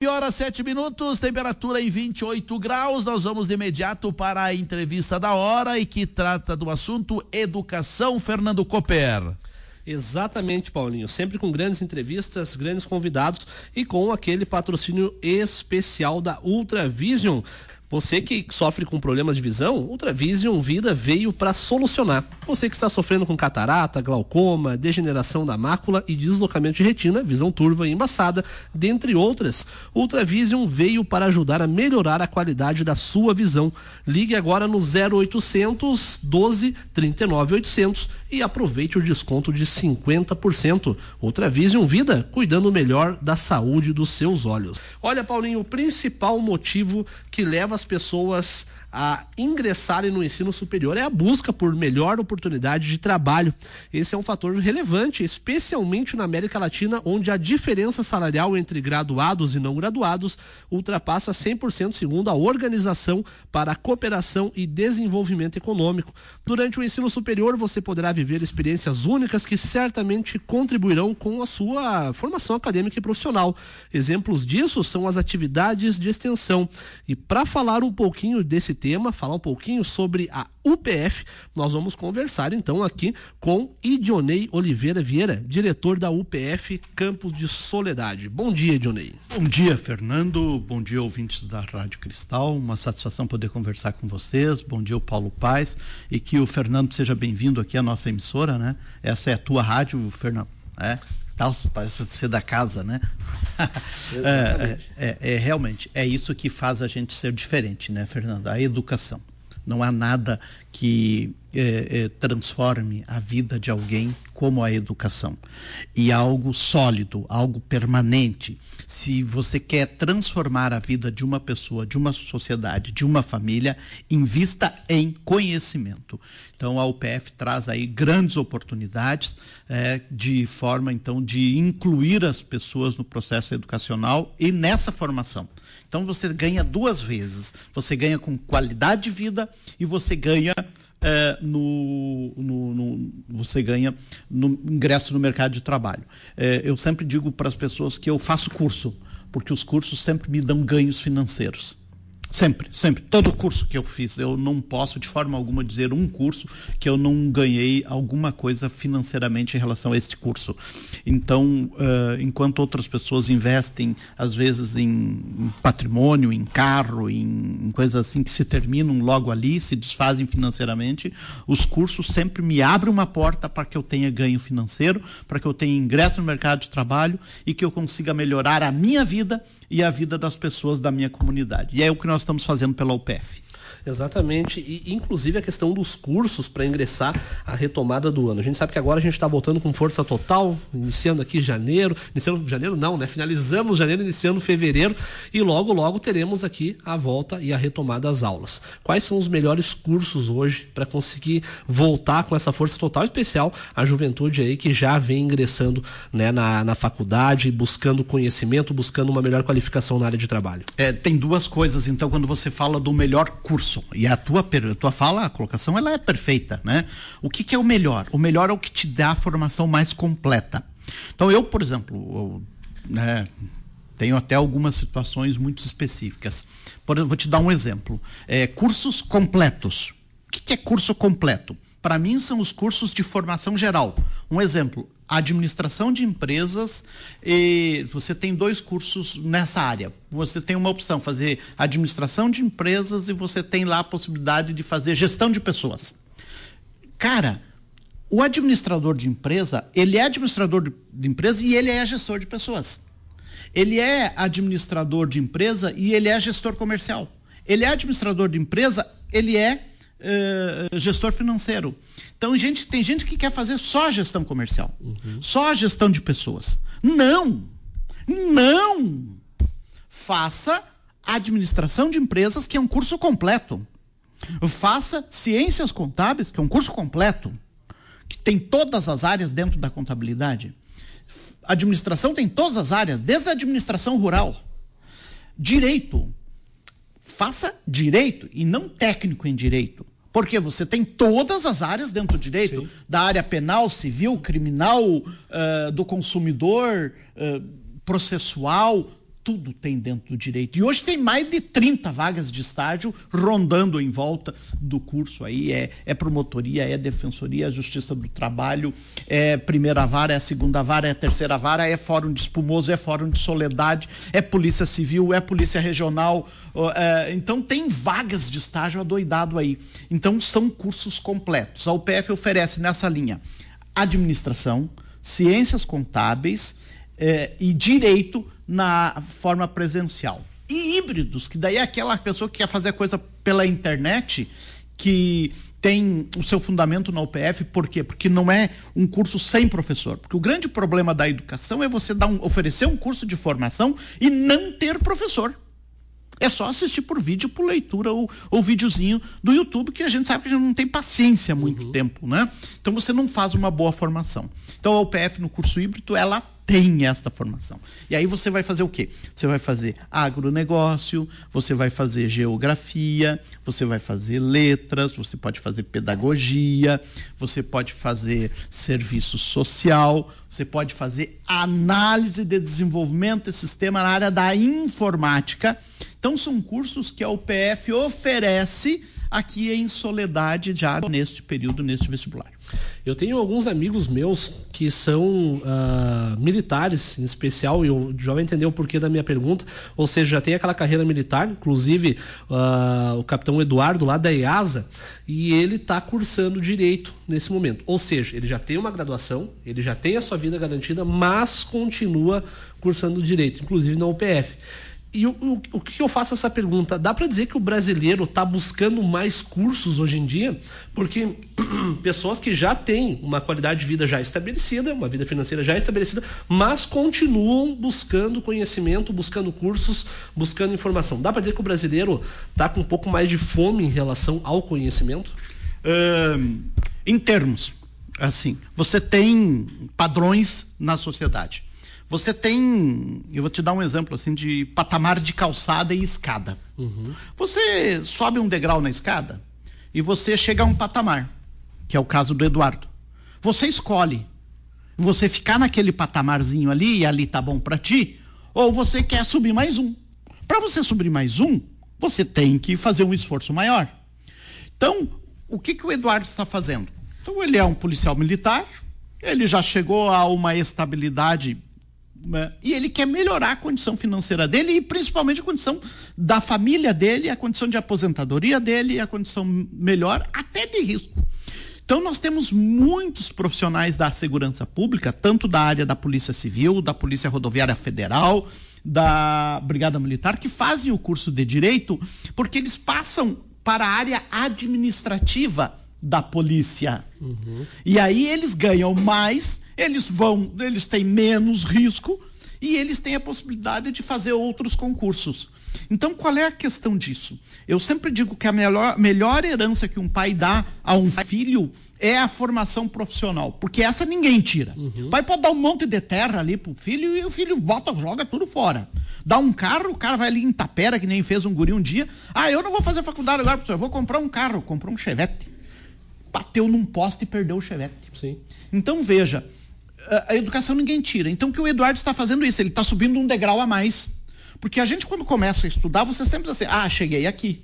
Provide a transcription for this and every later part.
Horas 7 minutos, temperatura em 28 graus. Nós vamos de imediato para a entrevista da hora e que trata do assunto educação. Fernando Cooper. Exatamente, Paulinho, sempre com grandes entrevistas, grandes convidados e com aquele patrocínio especial da Ultravision. Você que sofre com problemas de visão, Ultravision Vida veio para solucionar. Você que está sofrendo com catarata, glaucoma, degeneração da mácula e deslocamento de retina, visão turva e embaçada, dentre outras, Ultravision veio para ajudar a melhorar a qualidade da sua visão. Ligue agora no 0800 12 39 800 e aproveite o desconto de 50%. Ultravision Vida, cuidando melhor da saúde dos seus olhos. Olha, Paulinho, o principal motivo que leva as pessoas a ingressarem no ensino superior é a busca por melhor oportunidade de trabalho. Esse é um fator relevante, especialmente na América Latina, onde a diferença salarial entre graduados e não graduados ultrapassa 100% segundo a Organização para a Cooperação e Desenvolvimento Econômico. Durante o ensino superior, você poderá viver experiências únicas que certamente contribuirão com a sua formação acadêmica e profissional. Exemplos disso são as atividades de extensão. E para falar um pouquinho desse tema, falar um pouquinho sobre a UPF, nós vamos conversar então aqui com Idionei Oliveira Vieira, diretor da UPF Campos de Soledade. Bom dia, Idionei. Bom dia, Fernando. Bom dia, ouvintes da Rádio Cristal. Uma satisfação poder conversar com vocês. Bom dia, o Paulo Paes. E que o Fernando seja bem-vindo aqui à nossa emissora, né? Essa é a tua rádio, Fernando. Parece ser da casa, né? Realmente, é isso que faz a gente ser diferente, né, Fernando? A educação. Não há nada que transforme a vida de alguém como a educação. E algo sólido, algo permanente. Se você quer transformar a vida de uma pessoa, de uma sociedade, de uma família, invista em conhecimento. Então a UPF traz aí grandes oportunidades de forma então de incluir as pessoas no processo educacional e nessa formação. Então você ganha duas vezes. Você ganha com qualidade de vida e você ganha no ingresso no mercado de trabalho. Eu sempre digo para as pessoas que eu faço curso, porque os cursos sempre me dão ganhos financeiros. Sempre. Todo curso que eu fiz, eu não posso de forma alguma dizer um curso que eu não ganhei alguma coisa financeiramente em relação a este curso. Então, enquanto outras pessoas investem, às vezes, em patrimônio, em carro, em coisas assim que se terminam logo ali, se desfazem financeiramente, os cursos sempre me abrem uma porta para que eu tenha ganho financeiro, para que eu tenha ingresso no mercado de trabalho e que eu consiga melhorar a minha vida e a vida das pessoas da minha comunidade. E é o que nós estamos fazendo pela UPF. Exatamente, e inclusive a questão dos cursos para ingressar a retomada do ano. A gente sabe que agora a gente está voltando com força total, iniciando aqui janeiro, finalizamos janeiro, iniciando fevereiro, e logo teremos aqui a volta e a retomada das aulas. Quais são os melhores cursos hoje para conseguir voltar com essa força total, especial a juventude aí que já vem ingressando, né, na faculdade, buscando conhecimento, buscando uma melhor qualificação na área de trabalho? Tem duas coisas, então, quando você fala do melhor curso. E a tua fala, a colocação, ela é perfeita, né? O que é o melhor? O melhor é o que te dá a formação mais completa. Então, eu, por exemplo, tenho até algumas situações muito específicas. Vou te dar um exemplo. Cursos completos. O que é curso completo? Para mim, são os cursos de formação geral. Um exemplo, administração de empresas, e você tem 2 cursos nessa área. Você tem uma opção, fazer administração de empresas, e você tem lá a possibilidade de fazer gestão de pessoas. Cara, o administrador de empresa, ele é administrador de empresa e ele é gestor de pessoas. Ele é administrador de empresa e ele é gestor comercial. Ele é administrador de empresa, ele é gestor financeiro. Então, tem gente que quer fazer só a gestão comercial, só a gestão de pessoas. Não! Faça administração de empresas, que é um curso completo. Faça ciências contábeis, que é um curso completo, que tem todas as áreas dentro da contabilidade. Administração tem todas as áreas, desde a administração rural. Direito. Faça direito e não técnico em direito. Porque você tem todas as áreas dentro do direito, da área penal, civil, criminal, do consumidor, processual, tudo tem dentro do direito. E hoje tem mais de 30 vagas de estágio rondando em volta do curso aí. É promotoria, é defensoria, é justiça do trabalho, é primeira vara, é segunda vara, é terceira vara, é fórum de espumoso, é fórum de soledade, é polícia civil, é polícia regional. Então tem vagas de estágio adoidado aí. Então são cursos completos. A UPF oferece nessa linha administração, ciências contábeis e direito na forma presencial. E híbridos, que daí é aquela pessoa que quer fazer coisa pela internet, que tem o seu fundamento na UPF. Por quê? Porque não é um curso sem professor. Porque o grande problema da educação é você oferecer um curso de formação e não ter professor. É só assistir por vídeo, por leitura ou videozinho do YouTube, que a gente sabe que a gente não tem paciência há muito tempo, né? Então você não faz uma boa formação. Então a UPF no curso híbrido, ela tem esta formação. E aí você vai fazer o quê? Você vai fazer agronegócio, você vai fazer geografia, você vai fazer letras, você pode fazer pedagogia, você pode fazer serviço social, você pode fazer análise de desenvolvimento de sistema na área da informática. Então são cursos que a UPF oferece aqui em Soledade já neste período, neste vestibular. Eu tenho alguns amigos meus que são militares, em especial, e eu já vou entender o porquê da minha pergunta, ou seja, já tem aquela carreira militar, inclusive o capitão Eduardo lá da EASA, e ele está cursando Direito nesse momento. Ou seja, ele já tem uma graduação, ele já tem a sua vida garantida, mas continua cursando Direito, inclusive na UPF. E o que eu faço essa pergunta? Dá para dizer que o brasileiro está buscando mais cursos hoje em dia? Porque pessoas que já têm uma qualidade de vida já estabelecida, uma vida financeira já estabelecida, mas continuam buscando conhecimento, buscando cursos, buscando informação. Dá para dizer que o brasileiro está com um pouco mais de fome em relação ao conhecimento? Em termos, assim, você tem padrões na sociedade. Você tem, eu vou te dar um exemplo assim de patamar de calçada e escada. Você sobe um degrau na escada e você chega a um patamar, que é o caso do Eduardo. Você escolhe, você ficar naquele patamarzinho ali e ali tá bom para ti, ou você quer subir mais um. Para você subir mais um, você tem que fazer um esforço maior. Então, o que o Eduardo está fazendo? Então, ele é um policial militar, ele já chegou a uma estabilidade, e ele quer melhorar a condição financeira dele e principalmente a condição da família dele, a condição de aposentadoria dele, a condição melhor até de risco. Então nós temos muitos profissionais da segurança pública, tanto da área da Polícia Civil, da Polícia Rodoviária Federal, da Brigada Militar, que fazem o curso de Direito porque eles passam para a área administrativa da polícia. E aí eles ganham mais, eles têm menos risco e eles têm a possibilidade de fazer outros concursos. Então, qual é a questão disso? Eu sempre digo que a melhor herança que um pai dá a um filho é a formação profissional, porque essa ninguém tira. O pai pode dar um monte de terra ali pro filho e o filho joga tudo fora. Dá um carro, o cara vai ali em Tapera, que nem fez um guri um dia. Eu não vou fazer faculdade agora, professor, eu vou comprar um carro. Comprou um Chevette. Bateu num poste e perdeu o Chevette. Sim. Então, veja, a educação ninguém tira. Então, o que o Eduardo está fazendo isso? Ele está subindo um degrau a mais. Porque a gente, quando começa a estudar, você sempre diz assim, cheguei aqui.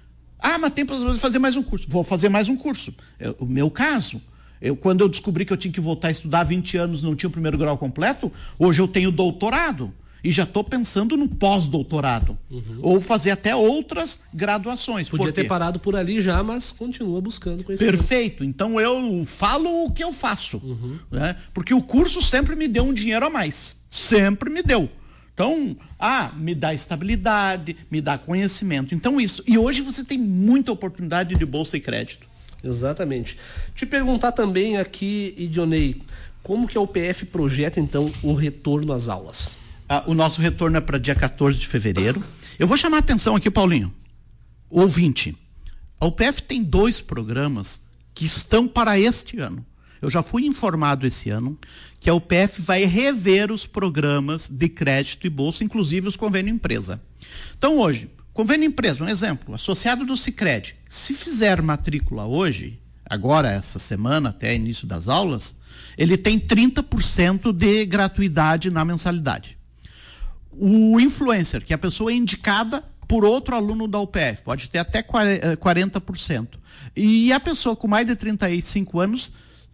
Mas tem para fazer mais um curso. Vou fazer mais um curso. O meu caso, quando eu descobri que eu tinha que voltar a estudar há 20 anos, não tinha o primeiro grau completo, hoje eu tenho doutorado. E já estou pensando no pós-doutorado. Ou fazer até outras graduações. Podia ter parado por ali já, mas continua buscando conhecimento. Perfeito. Então eu falo o que eu faço. Né? Porque o curso sempre me deu um dinheiro a mais. Sempre me deu. Então, me dá estabilidade, me dá conhecimento. Então isso. E hoje você tem muita oportunidade de bolsa e crédito. Exatamente. Te perguntar também aqui, Idionei, como que a UPF projeta então o retorno às aulas? O nosso retorno é para dia 14 de fevereiro. Eu vou chamar a atenção aqui, Paulinho. Ouvinte, a UPF tem 2 programas que estão para este ano. Eu já fui informado esse ano que a UPF vai rever os programas de crédito e bolsa, inclusive os convênio empresa. Então hoje, convênio empresa, um exemplo, associado do Sicredi, se fizer matrícula hoje, agora essa semana, até início das aulas, ele tem 30% de gratuidade na mensalidade. o influencer, que a pessoa é indicada por outro aluno da UPF, pode ter até 40%. E a pessoa com mais de 35 anos,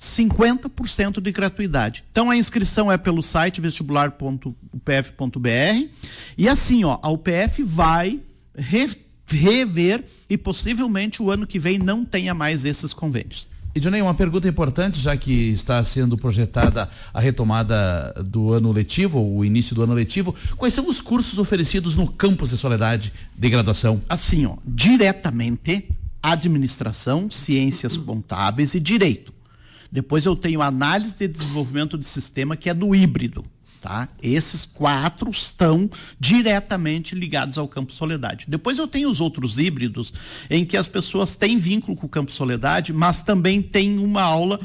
50% de gratuidade. Então a inscrição é pelo site vestibular.upf.br e assim, a UPF vai rever e possivelmente o ano que vem não tenha mais esses convênios. E Dionei, uma pergunta importante, já que está sendo projetada a retomada do ano letivo, o início do ano letivo, quais são os cursos oferecidos no campus de Soledade de graduação? Assim, diretamente administração, ciências contábeis e direito. Depois eu tenho análise de desenvolvimento de sistema, que é do híbrido. Tá? Esses 4 estão diretamente ligados ao Campus Soledade. Depois eu tenho os outros híbridos, em que as pessoas têm vínculo com o Campus Soledade, mas também tem uma aula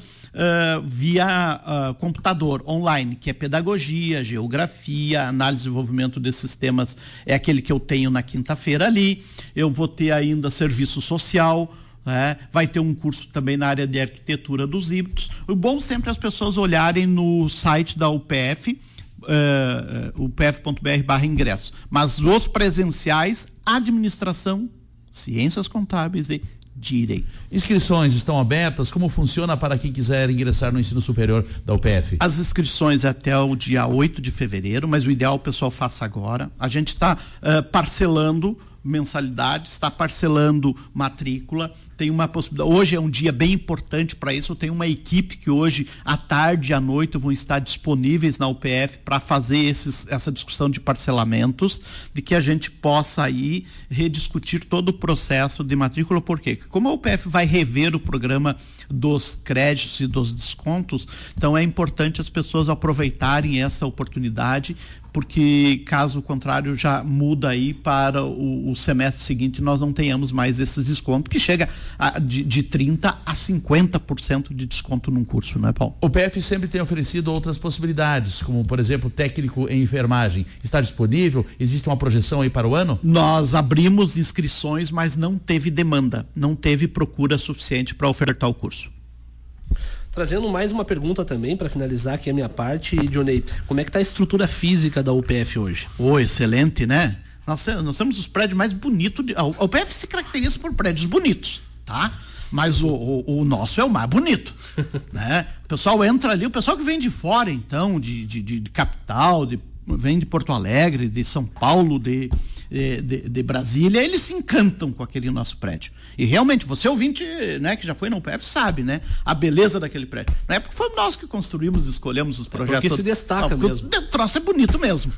via computador, online, que é pedagogia, geografia, análise e desenvolvimento de sistemas, é aquele que eu tenho na quinta-feira ali. Eu vou ter ainda serviço social, vai ter um curso também na área de arquitetura dos híbridos. O bom sempre é as pessoas olharem no site da UPF, upf.br/ingresso. Mas os presenciais, administração, ciências contábeis e direito. Inscrições estão abertas? Como funciona para quem quiser ingressar no ensino superior da UPF? As inscrições até o dia 8 de fevereiro, mas o ideal o pessoal faça agora. A gente está parcelando mensalidade, está parcelando matrícula, tem uma possibilidade. Hoje é um dia bem importante para isso. Eu tenho uma equipe que hoje, à tarde e à noite, vão estar disponíveis na UPF para fazer essa discussão de parcelamentos, de que a gente possa aí rediscutir todo o processo de matrícula. Por quê? Porque como a UPF vai rever o programa dos créditos e dos descontos, então é importante as pessoas aproveitarem essa oportunidade, porque caso contrário já muda aí para o semestre seguinte, nós não tenhamos mais esse desconto, que chega de 30% a 50% de desconto num curso, não é, Paulo? O PF sempre tem oferecido outras possibilidades, como por exemplo técnico em enfermagem. Está disponível? Existe uma projeção aí para o ano? Nós abrimos inscrições, mas não teve demanda, não teve procura suficiente para ofertar o curso. Trazendo mais uma pergunta também, para finalizar aqui a minha parte, Dionei, como é que está a estrutura física da UPF hoje? Excelente, né? Nós temos os prédios mais bonitos. A UPF se caracteriza por prédios bonitos, tá? Mas o nosso é o mais bonito, né? O pessoal entra ali, o pessoal que vem de fora, então, de capital, vem de Porto Alegre, de São Paulo, de Brasília, eles se encantam com aquele nosso prédio. E realmente, você ouvinte, né, que já foi na UPF, sabe, né, a beleza daquele prédio. Na época foi nós que construímos, escolhemos os projetos. Porque se destaca mesmo. O troço é bonito mesmo.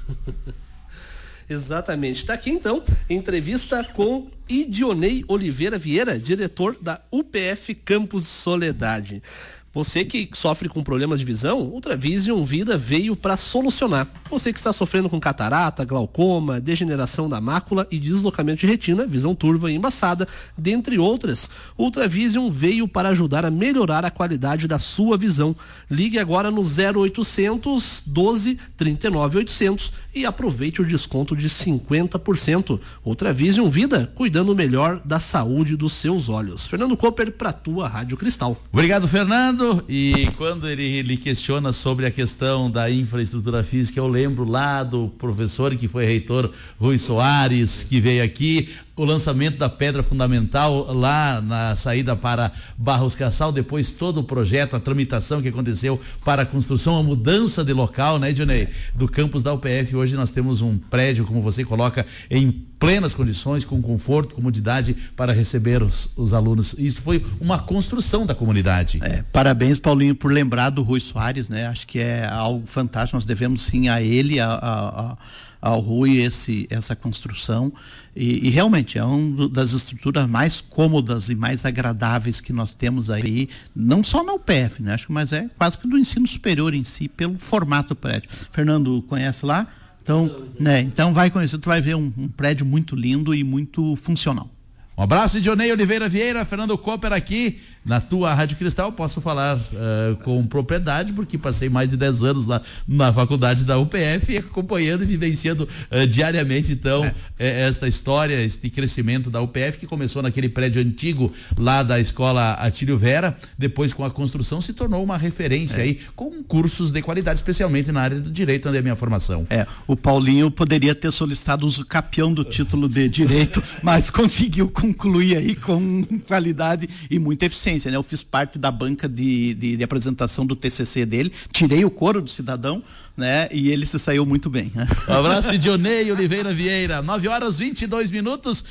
Exatamente. Está aqui então, entrevista com Idionei Oliveira Vieira, diretor da UPF Campus Soledade. Você que sofre com problemas de visão, Ultravision Vida veio para solucionar. Você que está sofrendo com catarata, glaucoma, degeneração da mácula e deslocamento de retina, visão turva e embaçada, dentre outras, Ultravision veio para ajudar a melhorar a qualidade da sua visão. Ligue agora no 0800 12 39 800 e aproveite o desconto de 50%. Ultravision Vida, cuidando melhor da saúde dos seus olhos. Fernando Cooper, para a tua Rádio Cristal. Obrigado, Fernando. E quando ele questiona sobre a questão da infraestrutura física, eu lembro lá do professor que foi reitor Rui Soares, que veio aqui, o lançamento da pedra fundamental lá na saída para Barros Cassal, depois todo o projeto, a tramitação que aconteceu para a construção, a mudança de local, né, Dionei? Do campus da UPF, hoje nós temos um prédio, como você coloca, em plenas condições, com conforto, comodidade para receber os alunos. Isso foi uma construção da comunidade. Parabéns, Paulinho, por lembrar do Rui Soares, né? Acho que é algo fantástico, nós devemos sim a ele, ao Rui essa construção e realmente é uma das estruturas mais cômodas e mais agradáveis que nós temos aí, não só na UPF, né? Acho que mas é quase que do ensino superior em si, pelo formato do prédio. Fernando conhece lá? Então, então vai conhecer, tu vai ver um prédio muito lindo e muito funcional. Um abraço, Dionei Oliveira Vieira, Fernando Cooper aqui na tua Rádio Cristal. Posso falar com propriedade, porque passei mais de 10 anos lá na faculdade da UPF, acompanhando e vivenciando diariamente, então, esta história, este crescimento da UPF, que começou naquele prédio antigo lá da escola Atílio Vera, depois com a construção se tornou uma referência aí, com cursos de qualidade, especialmente na área do direito, onde é a minha formação. O Paulinho poderia ter solicitado o campeão do título de direito, mas conseguiu concluir aí com qualidade e muita eficiência, né? Eu fiz parte da banca de apresentação do TCC dele, tirei o couro do cidadão, né? E ele se saiu muito bem. Um abraço, Dionei Oliveira Vieira, 9h22.